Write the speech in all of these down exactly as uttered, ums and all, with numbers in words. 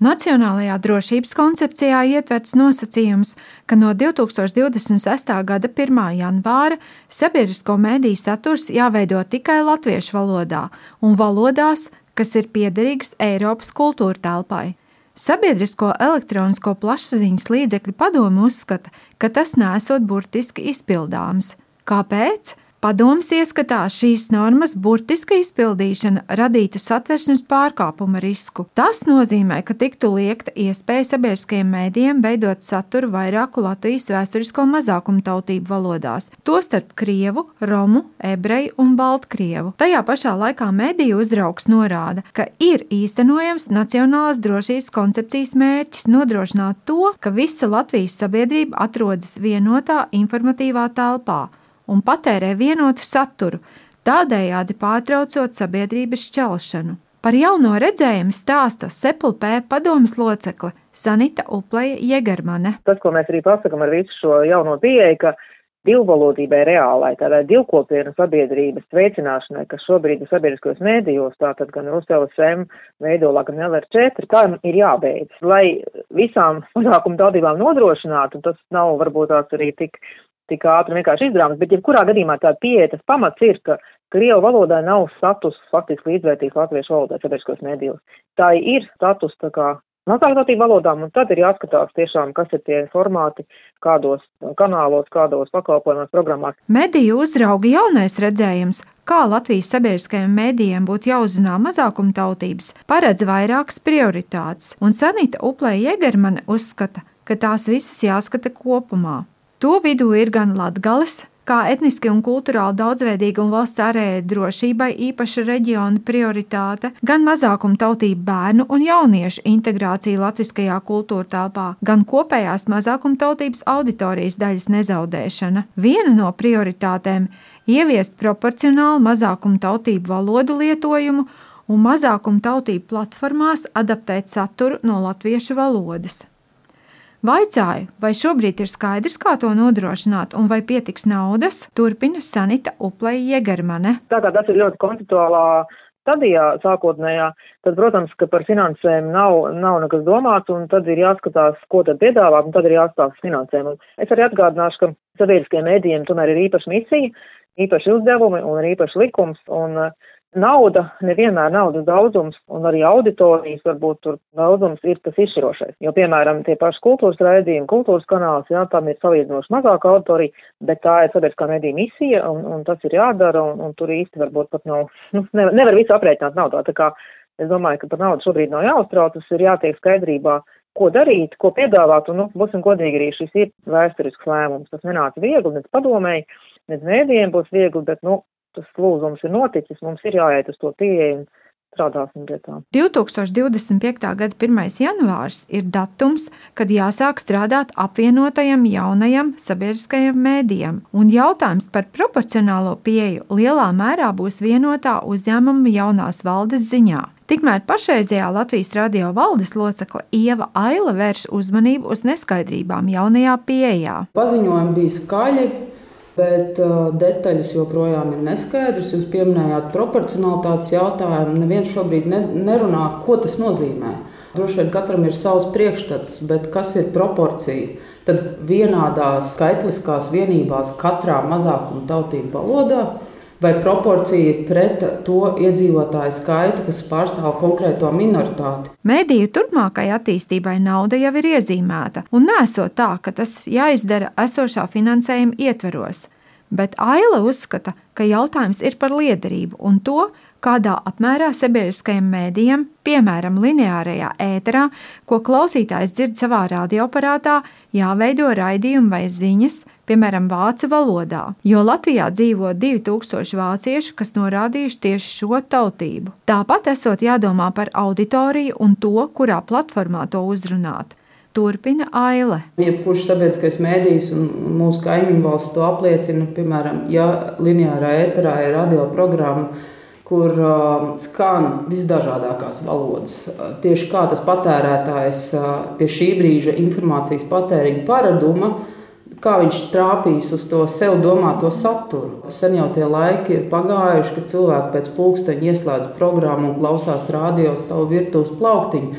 Nacionālajā drošības koncepcijā ietverts nosacījums, ka no divtūkstoš divdesmit sestā gada pirmā janvāra sabiedrisko mediju saturs jāveido tikai latviešu valodā un valodās, kas ir piederīgas Eiropas kultūra telpai. Sabiedrisko elektronisko plašsaziņas līdzekļu padome uzskata, ka tas neesot burtiski izpildāms. Kāpēc? Padomes ieskatā šīs normas burtiska izpildīšana radītu satversmes pārkāpuma risku. Tas nozīmē, ka tiktu liekta iespēja sabiedriskajiem mēdījiem veidot saturu vairāku Latvijas vēsturisko mazākumtautību valodās, tostarp krievu, romu, ebreju un baltkrievu. Tajā pašā laikā mediju uzraugs norāda, ka ir īstenojams nacionālās drošības koncepcijas mērķis nodrošināt to, ka visa Latvijas sabiedrība atrodas vienotā informatīvā telpā un patērē vienotu saturu, tādējādi pārtraucot sabiedrības šķelšanu. Par jauno redzējumu stāsta S E P L P padomes locekle Sanita Upleja-Jegermane. Tas, ko mēs arī pasakam ar visu šo jauno pieeju, ka divvalodībai reālai, tādai divkopienu sabiedrības veicināšanai, kas šobrīd ir sabiedriskos mēdījos, tātad gan Rusela S M veidolā, gan L R četri, tā ir jābeidz. Lai visām mazākuma tautībām nodrošinātu, tas nav varbūt tāds arī tik tik ātri vienkārši izdarāms, bet jebkurā gadījumā tā pieeja, tas pamats ir, ka krievu valodai nav status faktiski līdzvērtīgs latviešu valodai sabiedriskos medijos. Tā ir status tā kā mazāktautību valodām, un tad ir jāskatās tiešām, kas ir tie formāti, kādos kanālos, kādos pakalpojumos, programmās. Mediju uzrauga jaunais redzējums, kā Latvijas sabiedriskajiem medijiem būtu jāuzzina mazākumtautības, paredz vairākas prioritātes, un Sanita Upleja-Jegermane uzskata, ka tās visas jāskata kopumā. To vidū ir gan Latgales, kā etniski un kulturāli daudzveidīga un valsts ārējai drošībai īpaša reģiona prioritāte, gan mazākumtautību bērnu un jauniešu integrācija latviskajā kultūra telpā, gan kopējās mazākumtautības auditorijas daļas nezaudēšana. Viena no prioritātēm – ieviest proporcionālu mazākumtautību valodu lietojumu un mazākumtautību platformās adaptēt saturu no latviešu valodas. Vaicāju, vai šobrīd ir skaidrs, kā to nodrošināt un vai pietiks naudas, turpina Sanita Upleja-Jegermane. Tā kā tas ir ļoti konceptuālā stadijā sākotnējā, tad, protams, ka par finansēm nav, nav nekas domāts, un tad ir jāskatās, ko tad piedāvāt, un tad ir jāstāsta finansēm. Un es arī atgādināšu, ka sabiedriskajiem mēdījiem tomēr ir īpaša misija, īpaši uzdevumi un ir īpaši likums, un nauda, nevienmēr naudas daudzums, un arī auditorijas, varbūt tur daudzums ir tas izšķirošais. Jo, piemēram, tie paši kultūras raidījumi, kultūras kanāls, jā, tam ir salīdzinoši mazāka auditorija, bet tā ir sabiedriskā mediju misija, un, un tas ir jādara, un, un tur īsti varbūt pat nav, nu, nevar, nevar visu aprēķināt naudā. Tā kā es domāju, ka par naudu šobrīd nav jāuztraucas, ir jātiek skaidrībā, ko darīt, ko piedāvāt, un, nu, būsim godīgi, arī šis ir vēsturisks lēmums. Tas nenāca viegli, nec padomēji, nec mēdījiem būs viegli, bet, nu, tas lūzums ir noticis, mums ir jāiet uz to pieeju un strādāsim pie tā. divtūkstoš divdesmit piektā gada pirmais janvārs ir datums, kad jāsāk strādāt apvienotajam jaunajam sabiedriskajam mēdījam, un jautājums par proporcionālo pieeju lielā mērā būs vienotā uzņēmuma jaunās valdes ziņā. Tikmēr pašreizējā Latvijas radio valdes locekle Ieva Aila vērš uzmanību uz neskaidrībām jaunajā pieejā. Paziņojumi bija skaļi, bet uh, detaļas joprojām ir neskaidras. Jūs pieminējāt proporcionalitātes jautājumu. Neviens šobrīd ne, nerunā, ko tas nozīmē. Droši vien katram ir savs priekšstats, bet kas ir proporcija? Tad vienādās skaitliskās vienībās katrā mazākuma tautību valodā vai proporcija pret to iedzīvotāju skaitu, kas pārstāv konkrēto minoritāti. Mediju turpmākai attīstībai nauda jau ir iezīmēta, un nesot tā, ka tas jāizdara esošā finansējuma ietveros. Bet Aila uzskata, ka jautājums ir par liederību un to, kādā apmērā sabiedriskajiem mēdījiem, piemēram, lineārajā ēterā, ko klausītājs dzird savā radioaparātā, jāveido raidījumi vai ziņas, piemēram, vācu valodā, jo Latvijā dzīvo divi tūkstoši vāciešu, kas norādījuši tieši šo tautību. Tāpat esot jādomā par auditoriju un to, kurā platformā to uzrunāt. Turpina Aile. Jebkurš sabiedriskais mēdījis un mūsu kaimiņu valsts to apliecina, piemēram, ja lineārā ēterā ir radioprogramma, kur uh, skan visdažādākās valodas. Tieši kā tas patērētājs uh, pie šī brīža informācijas patēriņa paraduma, kā viņš trāpīs uz to sev domāto saturu. Sen jau tie laiki ir pagājuši, kad cilvēki pēc pulksteņa ieslēdz programmu un klausās radio savu virtuves plauktiņu.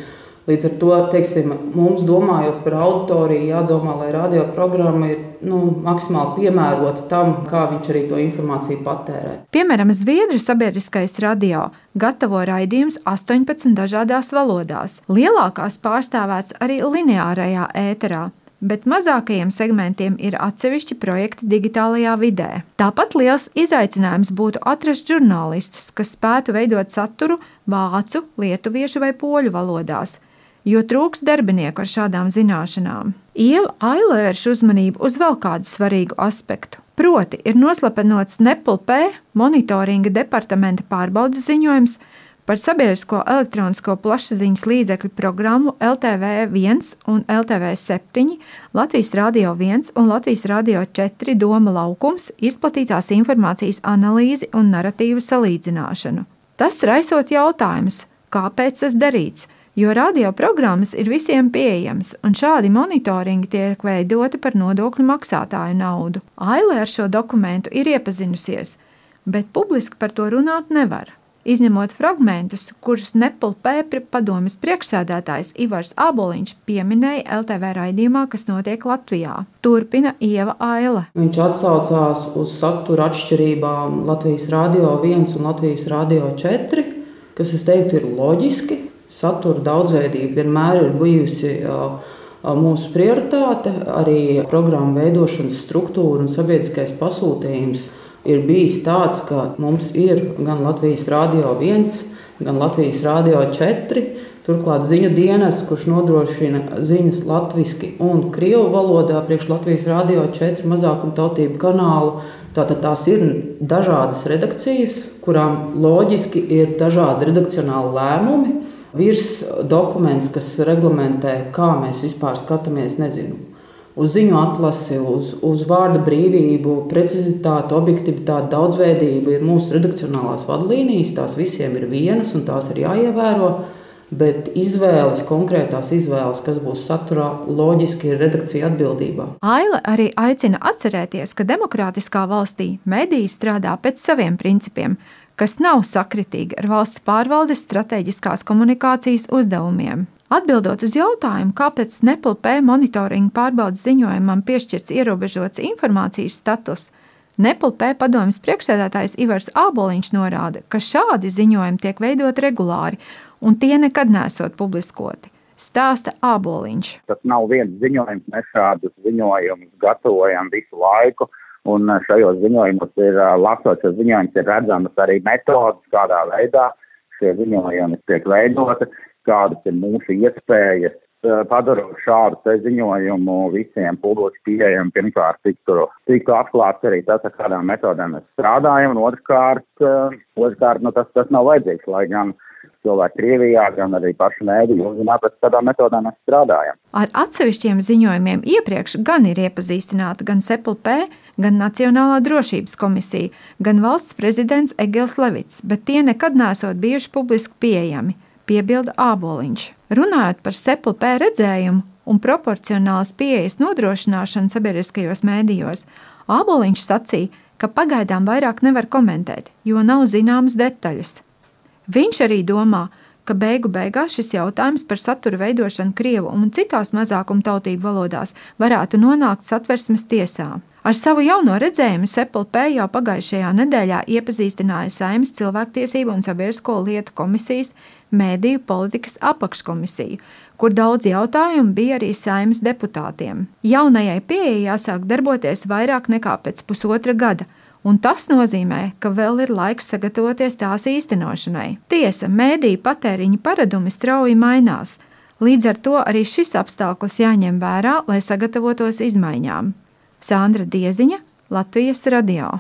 Līdz ar to, teiksim, mums domājot par auditoriju, jādomā, lai radioprogramma ir nu, maksimāli piemērota tam, kā viņš arī to informāciju patērē. Piemēram, Zviedru sabiedriskais radio gatavo raidījumus astoņpadsmit dažādās valodās. Lielākās pārstāvēts arī lineārajā ēterā, bet mazākajiem segmentiem ir atsevišķi projekti digitālajā vidē. Tāpat liels izaicinājums būtu atrast žurnālistus, kas spētu veidot saturu vācu, lietuviešu vai poļu valodās, jo trūks darbinieku ar šādām zināšanām. Ieva Aile vērš uzmanību uz vēl kādu svarīgu aspektu. Proti ir noslapenots N E P L P monitoringa departamenta pārbaudes ziņojums par sabiedrisko elektronisko plašsaziņas līdzekļu programmu L T V viens un L T V septiņi, Latvijas Rādio viens un Latvijas Rādio četri Doma laukums, izplatītās informācijas analīzi un naratīvu salīdzināšanu. Tas raisot jautājumus, kāpēc tas darīts, jo radioprogrammas ir visiem pieejamas, un šādi monitoringi tiek veidoti par nodokļu maksātāju naudu. Aile ar šo dokumentu ir iepazinusies, bet publiski par to runāt nevar. Izņemot fragmentus, kurus N E P L P padomes priekšsēdētājs Ivars Āboliņš pieminēja L T V raidījumā, kas notiek Latvijā. Turpina Ieva Aile. Viņš atsaucās uz satura atšķirībām Latvijas Rādio viens un Latvijas Rādio četri, kas, es teiktu, ir loģiski. Satura daudzveidība vienmēr ir bijusi mūsu prioritāte, arī programmu veidošanas struktūra un sabiedriskais pasūtījums ir bijis tāds, ka mums ir gan Latvijas Rādio viens, gan Latvijas Rādio četri, turklāt ziņu dienas, kurš nodrošina ziņas latviski un krievu valodā priekš Latvijas Rādio četri mazākumtautību kanālu. Tātad tās ir dažādas redakcijas, kurām loģiski ir dažādi redakcionāli lēmumi. Virs dokuments, kas reglamentē, kā mēs vispār skatāmies, nezinu, uz ziņu atlasi, uz, uz vārda brīvību, precizitāti, objektivitāti, daudzveidību, ir mūsu redakcionālās vadlīnijas, tās visiem ir vienas un tās ir jāievēro, bet izvēles, konkrētās izvēles, kas būs saturā, loģiski ir redakcija atbildībā. Aile arī aicina atcerēties, ka demokrātiskā valstī mediji strādā pēc saviem principiem, kas nav sakritīgi ar valsts pārvaldes strateģiskās komunikācijas uzdevumiem. Atbildot uz jautājumu, kāpēc N E P L P monitoringa pārbaudes ziņojumam piešķirts ierobežots informācijas status, N E P L P padomes priekšsēdētājs Ivars Āboliņš norāda, ka šādi ziņojumi tiek veidot regulāri un tie nekad nesot publiskoti. Stāsta Āboliņš. Tas nav viens ziņojums, mēs šādus ziņojumus gatavojam visu laiku. Un šajos ziņojumos ir, lasot šos ziņojumus, ir redzamas arī metodas, kādā veidā šie ziņojumi tiek veidoti, kādas ir mūsu iespējas, padarot šādu te ziņojumu visiem publiski pieejam. Pirmkārt, tiktu, tiktu atklāts arī tas, ar kādām metodēm mēs strādājam, un otrkārt, otrkārt nu, tas, tas nav vajadzīgs, lai gan cilvēki Krievijā, gan arī paši mēdī uzzinātu, pēc kādām metodēm mēs strādājam. Ar atsevišķiem ziņojumiem iepriekš gan ir iepazīstināta gan S E P L P, gan Nacionālā drošības komisija, gan valsts prezidents Egils Levits, bet tie nekad nesot bijuši publiski pieejami, piebilda Āboliņš. Runājot par S E P L P redzējumu un proporcionālas pieejas nodrošināšanu sabiedriskajos mēdījos, Āboliņš sacīja, ka pagaidām vairāk nevar komentēt, jo nav zināmas detaļas. Viņš arī domā, ka beigu beigās šis jautājums par satura veidošanu krievu un citās mazākumtautību valodās varētu nonākt Satversmes tiesā. Ar savu jauno redzējumu S E P L P jau pagājušajā nedēļā iepazīstināja Saeimas cilvēktiesību un sabiedrisko lietu komisijas mēdīju politikas apakškomisiju, kur daudz jautājumu bija arī Saeimas deputātiem. Jaunajai pieejai jāsāk darboties vairāk nekā pēc pusotra gada, un tas nozīmē, ka vēl ir laiks sagatavoties tās īstenošanai. Tiesa, mēdīju patēriņa paradumi strauji mainās, līdz ar to arī šis apstākļus jāņem vērā, lai sagatavotos izmaiņām. Sandra Dieziņa, Latvijas radio.